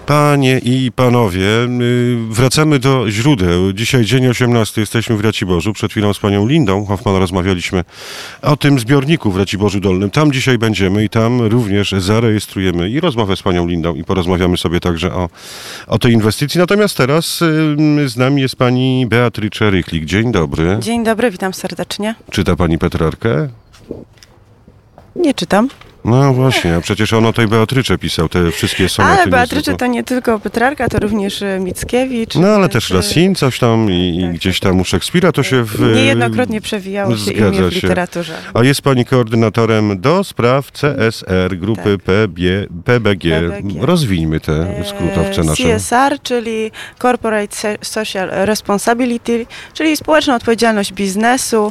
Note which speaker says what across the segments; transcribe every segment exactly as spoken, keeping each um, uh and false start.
Speaker 1: Panie i panowie, wracamy do źródeł. Dzisiaj dzień osiemnasty, jesteśmy w Raciborzu. Przed chwilą z panią Lindą Hoffman rozmawialiśmy o tym zbiorniku w Raciborzu Dolnym. Tam dzisiaj będziemy i tam również zarejestrujemy i rozmowę z panią Lindą i porozmawiamy sobie także o, o tej inwestycji. Natomiast teraz z nami jest pani Beatrycze Rychlik. Dzień dobry.
Speaker 2: Dzień dobry, witam serdecznie.
Speaker 1: Czyta pani Petrarkę?
Speaker 2: Nie czytam.
Speaker 1: No właśnie, a przecież on o tej Beatrycze pisał te wszystkie sonety.
Speaker 2: Ale Beatrycze to nie tylko Petrarka, to również Mickiewicz.
Speaker 1: No ale też Racine, coś tam i, tak, i gdzieś tam u Szekspira to się w...
Speaker 2: Niejednokrotnie przewijało się imię w literaturze.
Speaker 1: A jest pani koordynatorem do spraw C S R, grupy tak. P B, P B G. P B G. Rozwijmy te skrótowce nasze.
Speaker 2: C S R, czyli Corporate Social Responsibility, czyli społeczna odpowiedzialność biznesu.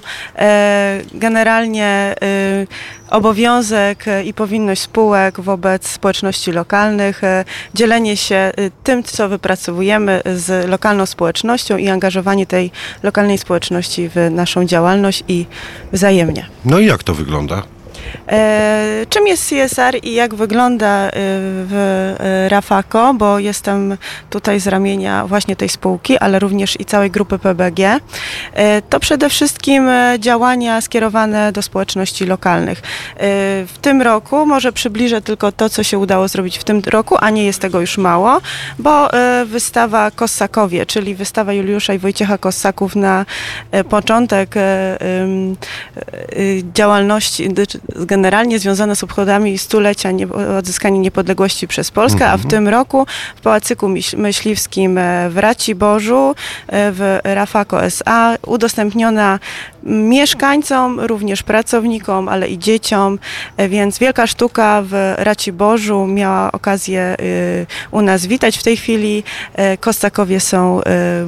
Speaker 2: Generalnie obowiązek i powinność spółek wobec społeczności lokalnych, dzielenie się tym, co wypracowujemy z lokalną społecznością i angażowanie tej lokalnej społeczności w naszą działalność i wzajemnie.
Speaker 1: No i jak to wygląda?
Speaker 2: E, czym jest C S R i jak wygląda w Rafako, bo jestem tutaj z ramienia właśnie tej spółki, ale również i całej grupy P B G. E, to przede wszystkim działania skierowane do społeczności lokalnych. E, w tym roku, może przybliżę tylko to, co się udało zrobić w tym roku, a nie jest tego już mało, bo e, wystawa Kossakowie, czyli wystawa Juliusza i Wojciecha Kossaków na e, początek e, e, działalności generalnie związane z obchodami stulecia odzyskania niepodległości przez Polskę, mm-hmm. a w tym roku w Pałacyku Myśliwskim w Raciborzu, w Rafako S A udostępniona mieszkańcom, również pracownikom, ale i dzieciom, więc wielka sztuka w Raciborzu miała okazję u nas witać. W tej chwili Kossakowie są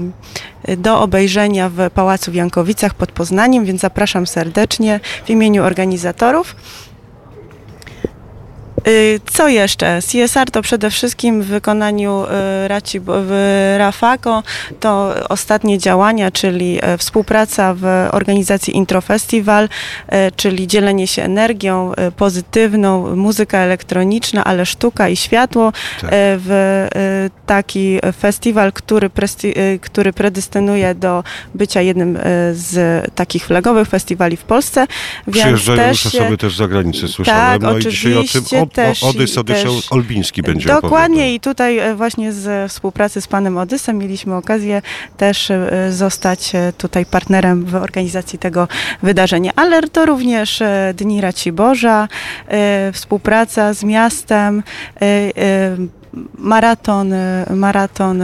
Speaker 2: do obejrzenia w Pałacu w Jankowicach pod Poznaniem, więc zapraszam serdecznie w imieniu organizatorów. Co jeszcze? C S R to przede wszystkim w wykonaniu Raci, w Rafako to ostatnie działania, czyli współpraca w organizacji Intro Festival, czyli dzielenie się energią pozytywną, muzyka elektroniczna, ale sztuka i światło tak. w taki festiwal, który, presti, który predystynuje do bycia jednym z takich flagowych festiwali w Polsce.
Speaker 1: Przyjeżdżają też już osoby też z zagranicy, słyszałem.
Speaker 2: Tak,
Speaker 1: no
Speaker 2: oczywiście.
Speaker 1: I dzisiaj o tym o,
Speaker 2: Też,
Speaker 1: Odys, Odyszał Olbiński będzie
Speaker 2: dokładnie
Speaker 1: opowiadał.
Speaker 2: I tutaj właśnie z współpracy z panem Odysem mieliśmy okazję też zostać tutaj partnerem w organizacji tego wydarzenia. Ale to również Dni Raciborza, współpraca z miastem, maraton, maraton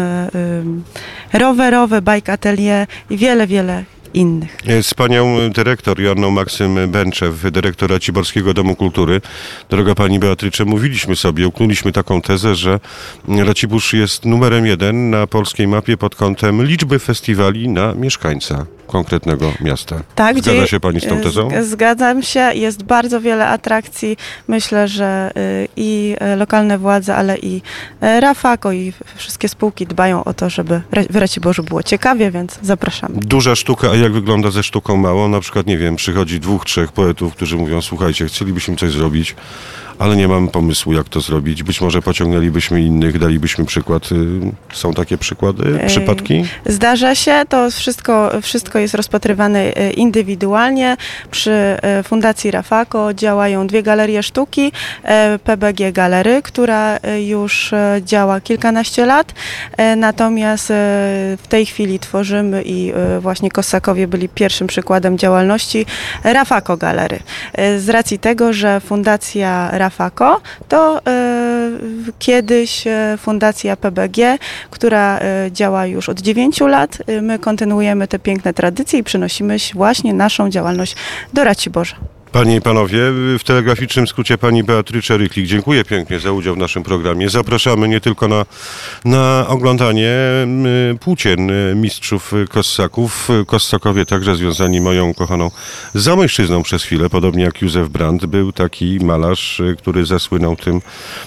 Speaker 2: rowerowy, bike atelier i wiele, wiele innych.
Speaker 1: Z panią dyrektor Joanną Maksym Bęczew, dyrektor Raciborskiego Domu Kultury. Droga pani Beatrycze, mówiliśmy sobie, uknuliśmy taką tezę, że Racibórz jest numerem jeden na polskiej mapie pod kątem liczby festiwali na mieszkańca konkretnego miasta.
Speaker 2: Tak,
Speaker 1: Zgadza
Speaker 2: gdzie,
Speaker 1: się pani z tą tezą?
Speaker 2: Zgadzam się. Jest bardzo wiele atrakcji. Myślę, że i lokalne władze, ale i Rafako i wszystkie spółki dbają o to, żeby w Raciborzu było ciekawie, więc zapraszamy.
Speaker 1: Duża sztuka, a jak wygląda ze sztuką małą? Na przykład, nie wiem, przychodzi dwóch, trzech poetów, którzy mówią, słuchajcie, chcielibyśmy coś zrobić, ale nie mam pomysłu, jak to zrobić. Być może pociągnęlibyśmy innych, dalibyśmy przykład. Są takie przykłady, przypadki?
Speaker 2: Zdarza się. To wszystko, wszystko jest rozpatrywane indywidualnie. Przy Fundacji Rafako działają dwie galerie sztuki. P B G Galery, która już działa kilkanaście lat. Natomiast w tej chwili tworzymy i właśnie Kossakowie byli pierwszym przykładem działalności Rafako Galery. Z racji tego, że Fundacja Rafako to y, kiedyś y, Fundacja P B G, która y, działa już od dziewięciu lat. Y, my kontynuujemy te piękne tradycje i przynosimy właśnie naszą działalność do Raciborza.
Speaker 1: Panie i panowie, w telegraficznym skrócie pani Beatrycze Rychlik. Dziękuję pięknie za udział w naszym programie. Zapraszamy nie tylko na, na oglądanie płócien mistrzów Kossaków. Kossakowie także związani moją kochaną Zamojszczyzną przez chwilę, podobnie jak Józef Brandt. Był taki malarz, który zasłynął tym,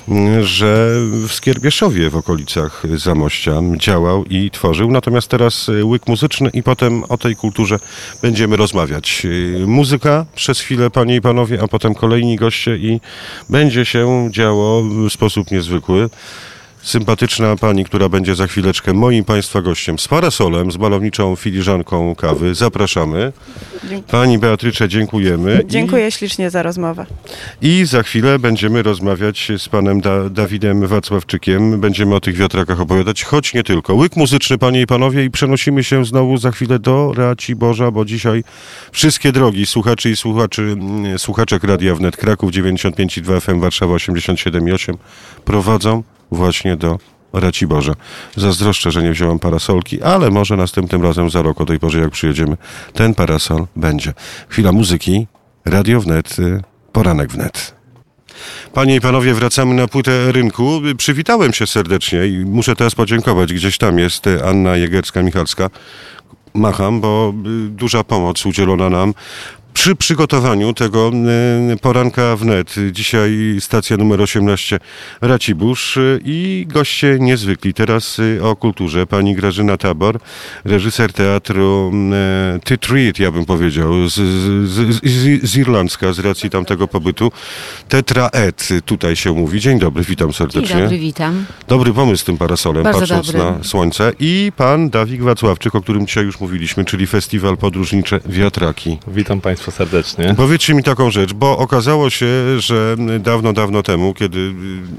Speaker 1: że w Skierbieszowie w okolicach Zamościa działał i tworzył. Natomiast teraz łyk muzyczny i potem o tej kulturze będziemy rozmawiać. Muzyka przez chwilę, panie i panowie, a potem kolejni goście i będzie się działo w sposób niezwykły. sympatyczna pani, która będzie za chwileczkę moim Państwa gościem z parasolem, z malowniczą filiżanką kawy. Zapraszamy. Pani Beatrycze, dziękujemy.
Speaker 2: Dziękuję I, ślicznie za rozmowę.
Speaker 1: I za chwilę będziemy rozmawiać z panem da, Dawidem Wacławczykiem. Będziemy o tych wiatrakach opowiadać, choć nie tylko. Łyk muzyczny, panie i panowie, i przenosimy się znowu za chwilę do Raciborza, bo dzisiaj wszystkie drogi słuchaczy i słuchaczy, słuchaczek Radia Wnet Kraków dziewięćdziesiąt pięć i dwa F M, Warszawa osiemdziesiąt siedem i osiem prowadzą właśnie do Raciborza. Zazdroszczę, że nie wziąłem parasolki, ale może następnym razem za rok o tej porze, jak przyjedziemy, ten parasol będzie. Chwila muzyki, Radio Wnet, Poranek Wnet. Panie i panowie, wracamy na płytę rynku. Przywitałem się serdecznie i muszę teraz podziękować. Gdzieś tam jest Anna Jegerska-Michalska. Macham, bo duża pomoc udzielona nam przy przygotowaniu tego poranka wnet. Dzisiaj stacja numer osiemnaście Racibórz i goście niezwykli. Teraz o kulturze. Pani Grażyna Tabor, reżyser teatru Ty Treat, ja bym powiedział, z, z, z, z Irlandzka, z racji tamtego pobytu. Tetra Et, tutaj się mówi. Dzień dobry, witam serdecznie.
Speaker 3: Dzień dobry, witam.
Speaker 1: Dobry pomysł z tym parasolem,
Speaker 3: Bardzo
Speaker 1: patrząc
Speaker 3: dobry.
Speaker 1: na słońce. I pan Dawid Wacławczyk, o którym dzisiaj już mówiliśmy, czyli Festiwal Podróżnicze Wiatraki.
Speaker 4: Witam Państwa serdecznie.
Speaker 1: Powiedzcie mi taką rzecz, bo okazało się, że dawno, dawno temu, kiedy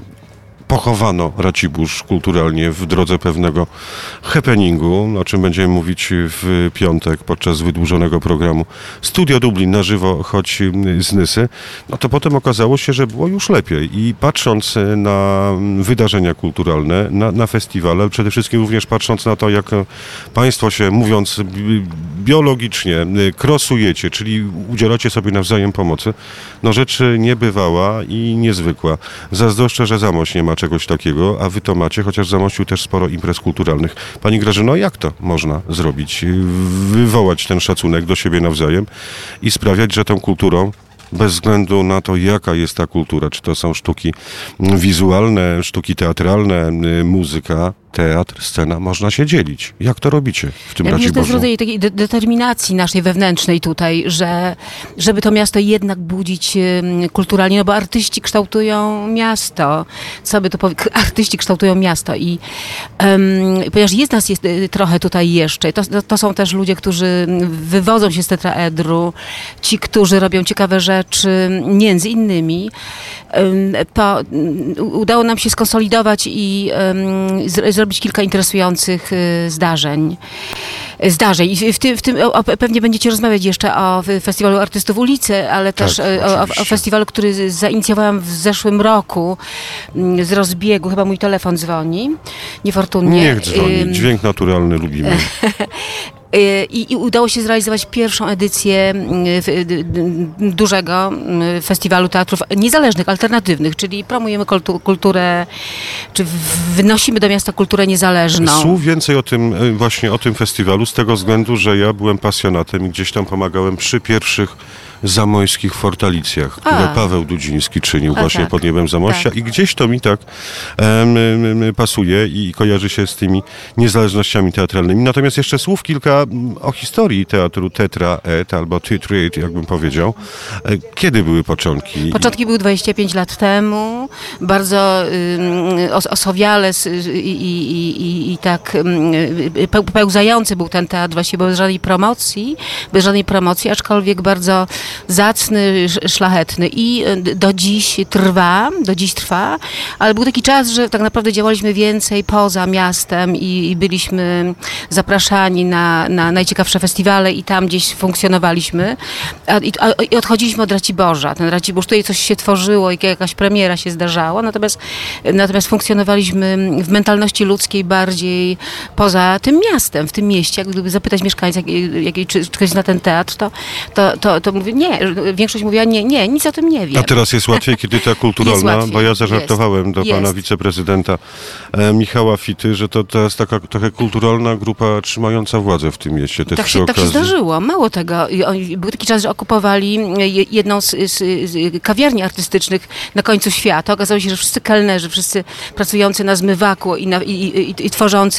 Speaker 1: pochowano Racibórz kulturalnie w drodze pewnego happeningu, o czym będziemy mówić w piątek podczas wydłużonego programu Studio Dublin na żywo, choć z Nysy, no to potem okazało się, że było już lepiej. I patrząc na wydarzenia kulturalne, na, na festiwale, ale przede wszystkim również patrząc na to, jak Państwo się, mówiąc biologicznie, krosujecie, czyli udzielacie sobie nawzajem pomocy, no rzecz niebywała i niezwykła. Zazdroszczę, że Zamość nie ma czegoś takiego, a wy to macie, chociaż w Zamościu też sporo imprez kulturalnych. Pani Grażyno, jak to można zrobić? Wywołać ten szacunek do siebie nawzajem i sprawiać, że tą kulturą, bez względu na to, jaka jest ta kultura, czy to są sztuki wizualne, sztuki teatralne, muzyka, teatr, scena, można się dzielić. Jak to robicie w tym
Speaker 3: ja myślę, że to jest
Speaker 1: Raciborzu?
Speaker 3: rodzaj takiej de- determinacji naszej wewnętrznej tutaj, że żeby to miasto jednak budzić um, kulturalnie, no bo artyści kształtują miasto. Co by to powiedzieć? Artyści kształtują miasto i um, ponieważ jest nas jest y, trochę tutaj jeszcze, to, to, to są też ludzie, którzy wywodzą się z tetraedru, ci, którzy robią ciekawe rzeczy, między innymi, um, to um, udało nam się skonsolidować i um, z, zrobić kilka interesujących y, zdarzeń. Zdarzeń. I w tym, w tym o, o, pewnie będziecie rozmawiać jeszcze o Festiwalu Artystów Ulicy, ale też
Speaker 1: Tak,
Speaker 3: o, o, o festiwalu, który zainicjowałam w zeszłym roku m, z rozbiegu. Chyba mój telefon dzwoni. Niefortunnie.
Speaker 1: Niech dzwoni.
Speaker 3: Ym,
Speaker 1: Dźwięk naturalny lubimy.
Speaker 3: I, I udało się zrealizować pierwszą edycję dużego festiwalu teatrów niezależnych, alternatywnych, czyli promujemy kultu, kulturę, czy wnosimy do miasta kulturę niezależną.
Speaker 1: Słów więcej o tym, właśnie o tym festiwalu, z tego względu, że ja byłem pasjonatem i gdzieś tam pomagałem przy pierwszych zamojskich fortalicjach, które
Speaker 3: A.
Speaker 1: Paweł Dudziński czynił
Speaker 3: A,
Speaker 1: właśnie
Speaker 3: tak.
Speaker 1: pod niebem Zamościa
Speaker 3: Tak.
Speaker 1: i gdzieś to mi tak em, em, pasuje i kojarzy się z tymi niezależnościami teatralnymi. Natomiast jeszcze słów kilka o historii teatru Tetra Et albo Ty Treat, jakbym powiedział. E, Kiedy były początki?
Speaker 3: Początki były dwadzieścia pięć lat temu, bardzo y, os, osowiale s- i, i, i, i tak y, pe, pełzający był ten teatr, właściwie bez żadnej promocji, bez żadnej promocji, aczkolwiek bardzo zacny, sz- szlachetny i y, do dziś trwa, do dziś trwa, ale był taki czas, że tak naprawdę działaliśmy więcej poza miastem i, i byliśmy zapraszani na, na najciekawsze festiwale i tam gdzieś funkcjonowaliśmy, a, i, a, i odchodziliśmy od Raciborza. Ten Racibórz, tutaj coś się tworzyło i jakaś premiera się zdarzała, natomiast, natomiast funkcjonowaliśmy w mentalności ludzkiej bardziej poza tym miastem, w tym mieście. Jak gdyby zapytać mieszkańca, jak, jak, czy, czy ktoś zna ten teatr, to, to, to, to mówię, nie, większość mówiła, nie, nie, nic o tym nie wiem.
Speaker 1: A teraz jest łatwiej, kiedy ta kulturalna,
Speaker 3: łatwiej,
Speaker 1: bo ja zażartowałem
Speaker 3: jest,
Speaker 1: do pana
Speaker 3: jest.
Speaker 1: wiceprezydenta e, Michała Fity, że to teraz taka trochę kulturalna grupa trzymająca władzę w tym mieście. Też
Speaker 3: Tak
Speaker 1: przy
Speaker 3: się, tak się
Speaker 1: okazji.
Speaker 3: zdarzyło. Mało tego. I oni- Był taki czas, że okupowali je- jedną z, z, z kawiarni artystycznych na końcu świata. Okazało się, że wszyscy kelnerzy, wszyscy pracujący na zmywaku i, na, i, i, i tworzący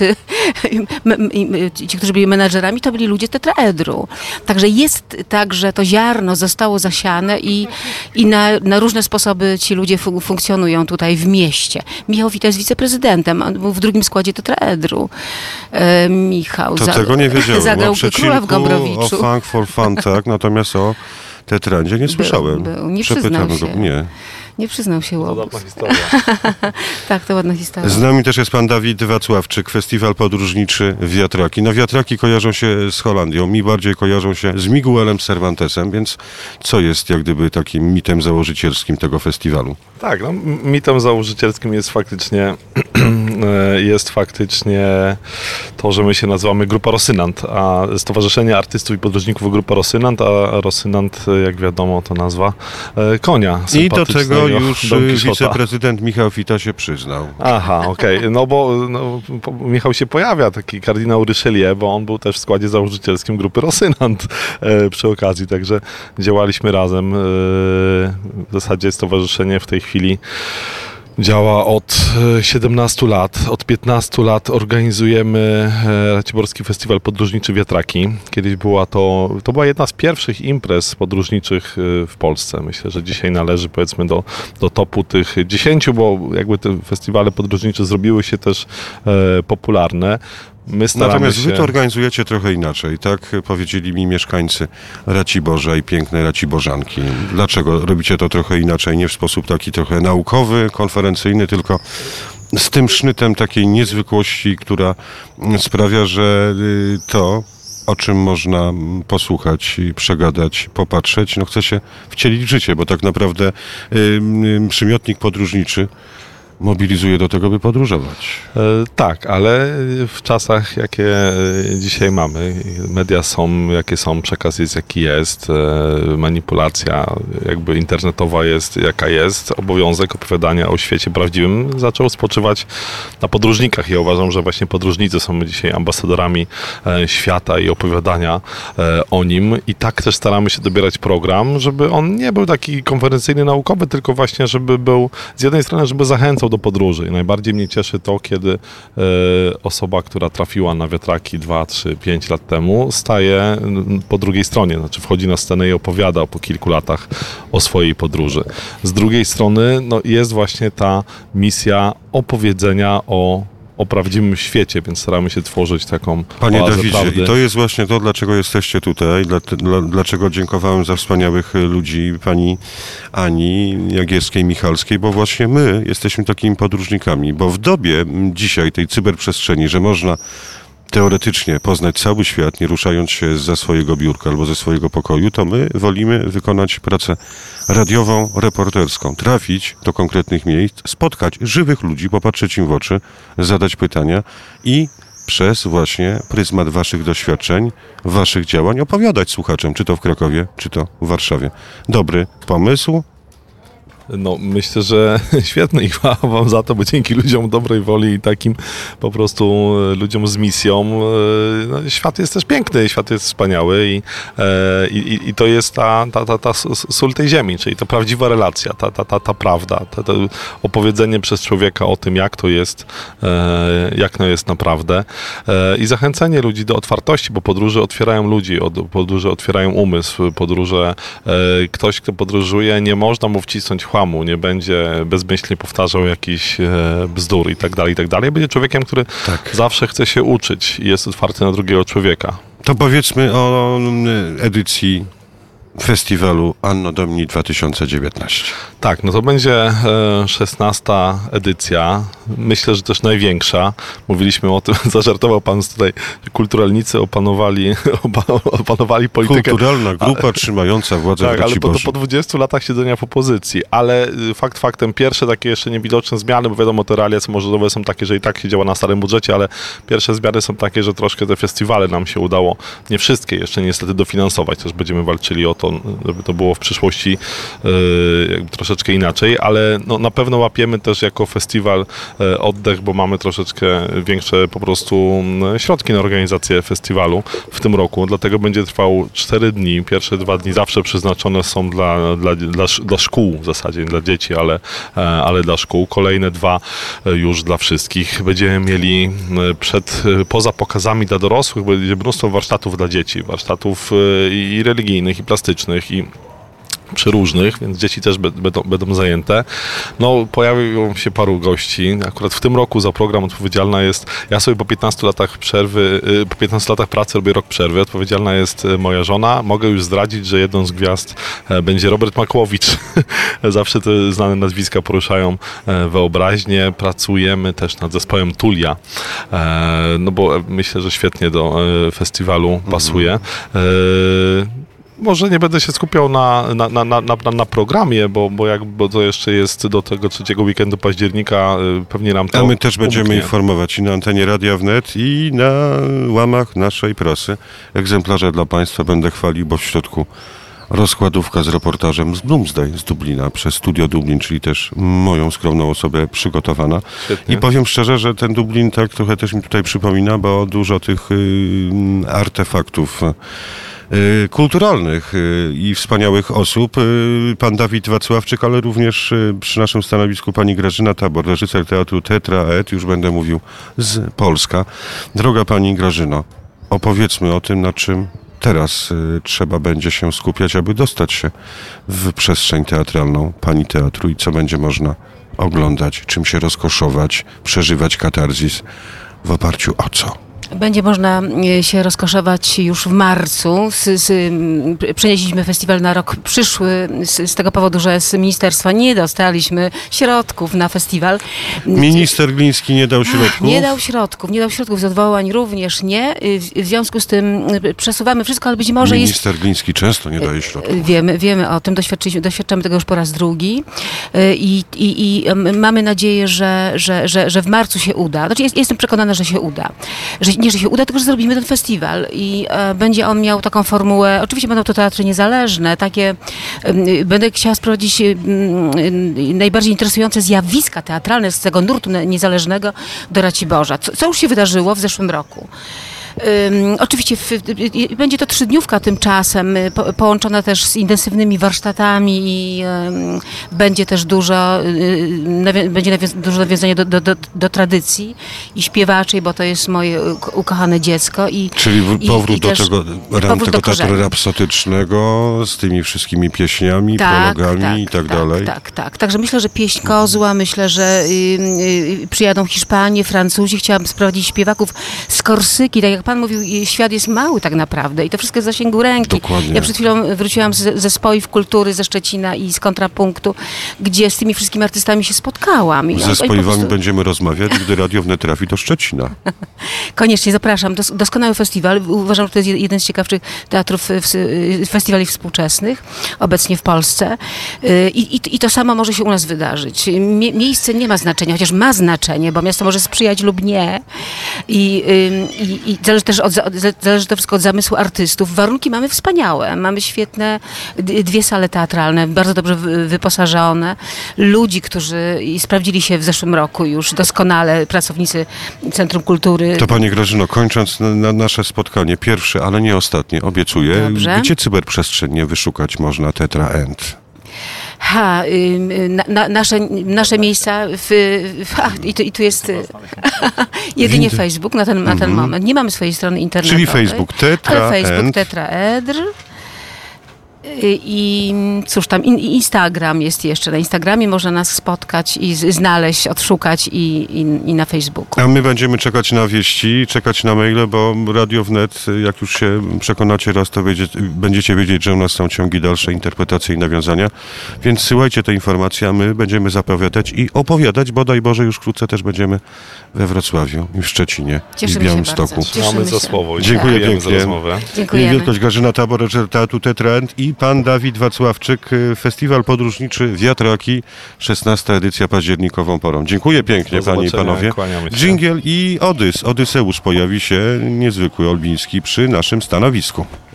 Speaker 3: ci, którzy byli menadżerami, to byli ludzie tetraedru. Także jest tak, że to ziarno zostało zasiane i, i na, na różne sposoby ci ludzie fun- funkcjonują tutaj w mieście. Michał Wita jest wiceprezydentem, on był w drugim składzie tetraedru. E, Michał
Speaker 1: To
Speaker 3: za,
Speaker 1: tego nie wiedziałem.
Speaker 3: zagrał
Speaker 1: O
Speaker 3: króla w Gombrowiczu.
Speaker 1: o Funk for Fun, tak, natomiast o tetrandzie nie słyszałem.
Speaker 3: Był, był. Nie
Speaker 1: Przepytamy
Speaker 3: przyznał
Speaker 1: go.
Speaker 3: się.
Speaker 1: Nie.
Speaker 3: Nie przyznał się
Speaker 4: To
Speaker 3: Łobuz.
Speaker 4: ładna historia.
Speaker 3: Tak, to ładna historia.
Speaker 1: Z nami też jest pan Dawid Wacławczyk, Festiwal Podróżniczy Wiatraki. No wiatraki kojarzą się z Holandią, mi bardziej kojarzą się z Miguelem Cervantesem, więc co jest jak gdyby takim mitem założycielskim tego festiwalu?
Speaker 4: Tak, no, mitem założycielskim jest faktycznie jest faktycznie to, że my się nazywamy Grupa Rosynant, a Stowarzyszenie Artystów i Podróżników Grupa Rosynant, a Rosynant, jak wiadomo, to nazwa konia.
Speaker 1: I do tego już
Speaker 4: Don Quixota.
Speaker 1: wiceprezydent Michał Wita się przyznał.
Speaker 4: Aha, okej, okay. No bo no, po, Michał się pojawia, taki kardynał Richelieu, bo on był też w składzie założycielskim Grupy Rosynant e, przy okazji, także działaliśmy razem. E, w zasadzie stowarzyszenie w tej chwili działa od siedemnastu lat. Od piętnastu lat organizujemy Raciborski Festiwal Podróżniczy Wiatraki. Kiedyś była to, to była jedna z pierwszych imprez podróżniczych w Polsce. Myślę, że dzisiaj należy powiedzmy do, do topu tych dziesięciu, bo jakby te festiwale podróżnicze zrobiły się też e, popularne. My
Speaker 1: Natomiast
Speaker 4: się...
Speaker 1: wy to organizujecie trochę inaczej, tak powiedzieli mi mieszkańcy Raciborza i pięknej Raciborzanki. Dlaczego robicie to trochę inaczej, nie w sposób taki trochę naukowy, konferencyjny, tylko z tym sznytem takiej niezwykłości, która sprawia, że to, o czym można posłuchać, przegadać, popatrzeć, no chce się wcielić w życie, bo tak naprawdę y, y, przymiotnik podróżniczy mobilizuje do tego, by podróżować.
Speaker 4: E, tak, ale w czasach, jakie dzisiaj mamy, media są, jakie są, przekaz jest, jaki jest, e, manipulacja jakby internetowa jest, jaka jest, obowiązek opowiadania o świecie prawdziwym zaczął spoczywać na podróżnikach. Ja uważam, że właśnie podróżnicy są dzisiaj ambasadorami e, świata i opowiadania e, o nim i tak też staramy się dobierać program, żeby on nie był taki konferencyjny, naukowy, tylko właśnie, żeby był z jednej strony, żeby zachęcał do podróży. I najbardziej mnie cieszy to, kiedy e, osoba, która trafiła na wiatraki dwa, trzy, pięć lat temu, staje po drugiej stronie, znaczy wchodzi na scenę i opowiada po kilku latach o swojej podróży. Z drugiej strony no, jest właśnie ta misja opowiedzenia o o prawdziwym świecie, więc staramy się tworzyć taką
Speaker 1: Panie
Speaker 4: oazę
Speaker 1: Dawidzie,
Speaker 4: prawdy.
Speaker 1: I to jest właśnie to, dlaczego jesteście tutaj, dla, dla, dlaczego dziękowałem za wspaniałych ludzi, pani Ani Jagierskiej-Michalskiej, bo właśnie my jesteśmy takimi podróżnikami, bo w dobie dzisiaj tej cyberprzestrzeni, że można teoretycznie poznać cały świat, nie ruszając się zza swojego biurka albo ze swojego pokoju, to my wolimy wykonać pracę radiową, reporterską, trafić do konkretnych miejsc, spotkać żywych ludzi, popatrzeć im w oczy, zadać pytania i przez właśnie pryzmat waszych doświadczeń, waszych działań opowiadać słuchaczom, czy to w Krakowie, czy to w Warszawie. Dobry pomysł?
Speaker 4: No, myślę, że świetny i chwała wam za to, bo dzięki ludziom dobrej woli i takim po prostu ludziom z misją, no, świat jest też piękny, świat jest wspaniały i, i, i to jest ta, ta, ta, ta sól tej ziemi, czyli to prawdziwa relacja, ta, ta, ta, ta prawda, to, to opowiedzenie przez człowieka o tym, jak to jest, jak to jest naprawdę i zachęcenie ludzi do otwartości, bo podróże otwierają ludzi, podróże otwierają umysł, podróże, ktoś, kto podróżuje, nie można mu wcisnąć chłamu, nie będzie bezmyślnie powtarzał jakichś bzdur i tak dalej, i tak dalej. Będzie człowiekiem, który
Speaker 1: Tak.
Speaker 4: zawsze chce się uczyć i jest otwarty na drugiego człowieka.
Speaker 1: To powiedzmy o edycji festiwalu Anno Domini dwa tysiące dziewiętnaście.
Speaker 4: Tak, no to będzie szesnasta edycja. Myślę, że też największa. Mówiliśmy o tym, zażartował pan tutaj, że kulturalnicy opanowali, opanowali politykę.
Speaker 1: Kulturalna grupa a, trzymająca władzę
Speaker 4: tak,
Speaker 1: w
Speaker 4: ale po,
Speaker 1: Raciborzu.
Speaker 4: po dwudziestu latach siedzenia w opozycji. Ale fakt faktem, pierwsze takie jeszcze niewidoczne zmiany, bo wiadomo, te realia samorządowe są takie, że i tak się działa na starym budżecie, ale pierwsze zmiany są takie, że troszkę te festiwale nam się udało, nie wszystkie jeszcze niestety dofinansować. Też będziemy walczyli o to, to, żeby to było w przyszłości jakby troszeczkę inaczej, ale no, na pewno łapiemy też jako festiwal oddech, bo mamy troszeczkę większe po prostu środki na organizację festiwalu w tym roku, dlatego będzie trwał cztery dni. Pierwsze dwa dni zawsze przeznaczone są dla, dla, dla, dla szkół w zasadzie, nie dla dzieci, ale, ale dla szkół. Kolejne dwa już dla wszystkich. Będziemy mieli przed, poza pokazami dla dorosłych, będzie mnóstwo warsztatów dla dzieci, warsztatów i religijnych, i plastycznych, i przeróżnych, więc dzieci też będą, będą zajęte. No, pojawią się paru gości. Akurat w tym roku za program odpowiedzialna jest, ja sobie po piętnastu latach przerwy, po piętnastu latach pracy robię rok przerwy, odpowiedzialna jest moja żona. Mogę już zdradzić, że jedną z gwiazd będzie Robert Makłowicz. Zawsze te znane nazwiska poruszają wyobraźnię. Pracujemy też nad zespołem Tulia, no bo myślę, że świetnie do festiwalu pasuje. Może nie będę się skupiał na, na, na, na, na programie, bo, bo, jak, bo to jeszcze jest do tego trzeciego weekendu października, pewnie nam to
Speaker 1: A my też będziemy
Speaker 4: umknie.
Speaker 1: informować i na antenie Radia Wnet, i na łamach naszej prasy. Egzemplarze dla Państwa będę chwalił, bo w środku rozkładówka z reportażem z Bloomsday, z Dublina, przez Studio Dublin, czyli też moją skromną osobę przygotowana.
Speaker 4: Świetnie.
Speaker 1: I powiem szczerze, że ten Dublin tak trochę też mi tutaj przypomina, bo dużo tych y, artefaktów y, kulturalnych y, i wspaniałych osób. Y, pan Dawid Wacławczyk, ale również y, przy naszym stanowisku pani Grażyna Tabor, reżyser teatru Tetra Et, już będę mówił z Polska. Droga pani Grażyno, opowiedzmy o tym, na czym teraz y, trzeba będzie się skupiać, aby dostać się w przestrzeń teatralną pani teatru i co będzie można oglądać, czym się rozkoszować, przeżywać katarzis, w oparciu o co?
Speaker 3: Będzie można się rozkoszować już w marcu. Z, z, przenieśliśmy festiwal na rok przyszły z, z tego powodu, że z ministerstwa nie dostaliśmy środków na festiwal.
Speaker 1: Minister Gliński nie dał środków?
Speaker 3: Nie dał środków, nie dał środków z odwołań również nie. W związku z tym przesuwamy wszystko, ale być może
Speaker 1: Minister
Speaker 3: jest...
Speaker 1: Gliński często nie daje środków.
Speaker 3: Wiemy, wiemy o tym, doświadczamy tego już po raz drugi i, i, i mamy nadzieję, że, że, że, że w marcu się uda. Znaczy jest, jestem przekonana, że się uda. Że nie, że się uda, tylko że zrobimy ten festiwal i e, będzie on miał taką formułę, oczywiście będą to teatry niezależne, takie, e, będę chciała sprowadzić e, e, najbardziej interesujące zjawiska teatralne z tego nurtu niezależnego do Raciborza, co, co już się wydarzyło w zeszłym roku. Um, oczywiście w, będzie to trzydniówka tymczasem, po, połączona też z intensywnymi warsztatami i um, będzie też dużo, um, nawią- będzie nawią- dużo nawiązania do, do, do, do tradycji i śpiewaczej, bo to jest moje ukochane dziecko. I,
Speaker 1: Czyli w,
Speaker 3: i,
Speaker 1: powrót
Speaker 3: i
Speaker 1: do
Speaker 3: też,
Speaker 1: tego, ram,
Speaker 3: powrót
Speaker 1: tego
Speaker 3: do
Speaker 1: teatru
Speaker 3: korzeni.
Speaker 1: rapsotycznego z tymi wszystkimi pieśniami,
Speaker 3: Tak,
Speaker 1: prologami i tak,
Speaker 3: tak
Speaker 1: dalej.
Speaker 3: Tak, tak. Także myślę, że pieśń kozła, myślę, że y, y, przyjadą Hiszpanie, Francuzi. Chciałabym sprowadzić śpiewaków z Korsyki. Tak jak pan mówił, świat jest mały tak naprawdę i to wszystko jest w zasięgu ręki.
Speaker 1: Dokładnie.
Speaker 3: Ja przed chwilą wróciłam z, ze Spojów Kultury ze Szczecina i z Kontrapunktu, gdzie z tymi wszystkimi artystami się spotkałam. I
Speaker 1: Ze
Speaker 3: oni po
Speaker 1: Spojwami
Speaker 3: prostu-
Speaker 1: będziemy rozmawiać, gdy Radio Wnet trafi do Szczecina.
Speaker 3: Koniecznie zapraszam. Dos- doskonały festiwal. Uważam, że to jest jeden z ciekawszych teatrów, w- festiwali współczesnych obecnie w Polsce. I, i, i to samo może się u nas wydarzyć. Mie- miejsce nie ma znaczenia, chociaż ma znaczenie, bo miasto może sprzyjać lub nie. I, i, i zależy też od, od, zależy to wszystko od zamysłu artystów. Warunki mamy wspaniałe. Mamy świetne d- dwie sale teatralne, bardzo dobrze wy- wyposażone. Ludzi, którzy i sprawdzili się w zeszłym roku już doskonale, pracownicy Centrum Kultury.
Speaker 1: To pani Grażyno, kończąc na, na nasze spotkanie, pierwsze, ale nie ostatnie, obiecuję,
Speaker 3: Dobrze.
Speaker 1: gdzie cyberprzestrzennie wyszukać można Tetra Et?
Speaker 3: Ha, y, na, na, nasze, nasze miejsca w, w, a, i, tu, i tu jest y, jedynie
Speaker 1: Windy.
Speaker 3: Facebook na ten, na ten moment. Nie mamy swojej strony internetowej.
Speaker 1: Czyli Facebook Tetra
Speaker 3: Ale Facebook
Speaker 1: Ent.
Speaker 3: Tetraedr. I cóż tam, in- Instagram jest jeszcze. Na Instagramie można nas spotkać i z- znaleźć, odszukać i, i, i na Facebooku.
Speaker 1: A my będziemy czekać na wieści, czekać na maile, bo Radio Wnet, jak już się przekonacie raz, to wiedzie, będziecie wiedzieć, że u nas są ciągi dalsze, interpretacje i nawiązania. Więc syłajcie te informacje, a my będziemy zapowiadać i opowiadać, bo daj Boże, już wkrótce też będziemy we Wrocławiu i w Szczecinie i w
Speaker 3: Cieszymy się
Speaker 1: Białymstoku.
Speaker 3: bardzo. Cieszymy
Speaker 4: Mamy za
Speaker 3: się.
Speaker 4: słowo i
Speaker 1: Dziękuję
Speaker 4: dziękujemy za
Speaker 1: pięknie.
Speaker 4: rozmowę.
Speaker 3: Dziękujemy.
Speaker 1: Wielkość Grażyna Tabor, reżyser Teatru Tetra Ent i pan Dawid Wacławczyk, Festiwal Podróżniczy Wiatraki, szesnasta edycja październikową porą. Dziękuję pięknie,
Speaker 4: Do
Speaker 1: panie i
Speaker 4: zobaczenia,
Speaker 1: panowie.
Speaker 4: kłaniamy się.
Speaker 1: Dżingiel i Odys, Odyseusz pojawi się, niezwykły olbiński, przy naszym stanowisku.